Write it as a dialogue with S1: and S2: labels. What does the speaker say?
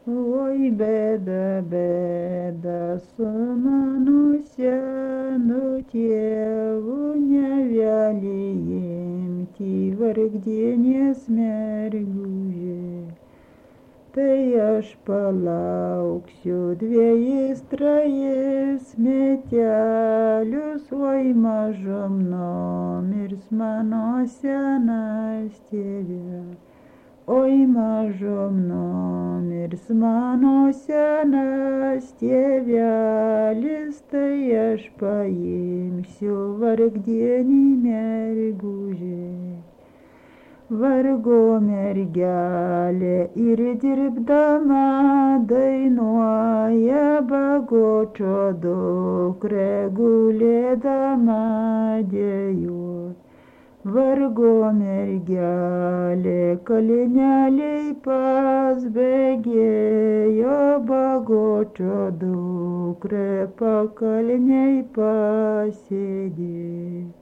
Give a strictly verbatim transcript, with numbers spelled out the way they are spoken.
S1: Oi, bėda, bėda su mano senu tėvu, negali imti vargdienės mergužė. Tai aš palauksiu dviejais, trejais metelius, oi mažom nomirs mano senas tėve. Oi mažom nomirs mano senas tėvelis, tai aš paimsiu vargdienį mergužę. Vargo mergelė ir dirbdama dainuoja, bagočio dukrė gulėdama dejuoja. Vargo mergelė kalneliai pasbėgėjo, bagočio dukrė pakalnėj pasėdėjo.